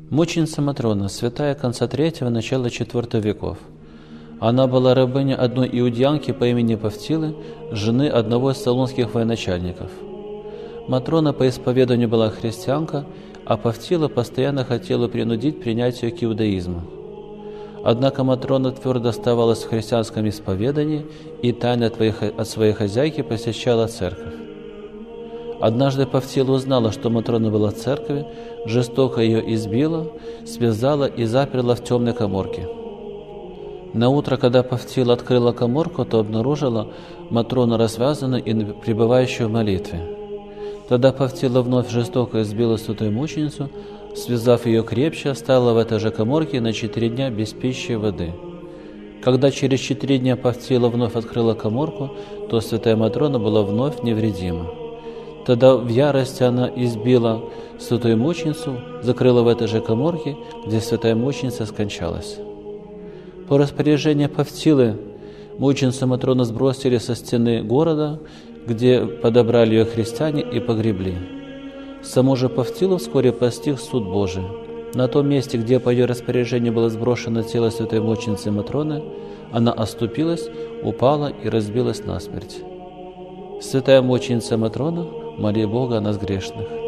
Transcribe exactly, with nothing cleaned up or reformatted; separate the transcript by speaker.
Speaker 1: Мученица Матрона, святая конца третьего, начала четвертого веков. Она была рабыня одной иудеянки по имени Павтилы, жены одного из салонских военачальников. Матрона по исповеданию была христианка, а Павтила постоянно хотела принудить принять ее к иудаизму. Однако Матрона твердо оставалась в христианском исповедании и тайно от своей хозяйки посещала церковь. Однажды Павтила узнала, что Матрона была в церкви, жестоко ее избила, связала и заперла в темной каморке. На утро, когда Павтила открыла каморку, то обнаружила Матрону развязанную и пребывающую в молитве. Тогда Павтила вновь жестоко избила святую мученицу, связав ее крепче, оставила в этой же каморке на четыре дня без пищи и воды. Когда через четыре дня Павтила вновь открыла каморку, то святая Матрона была вновь невредима. Тогда в ярости она избила святую мученицу, закрыла в этой же каморке, где святая мученица скончалась. По распоряжению Павтилы мученицу Матрону сбросили со стены города, где подобрали ее христиане и погребли. Саму же Павтилу вскоре постиг суд Божий. На том месте, где по ее распоряжению было сброшено тело святой мученицы Матроны, она оступилась, упала и разбилась насмерть. Святая мученица Матрона, моли Бога о нас грешных.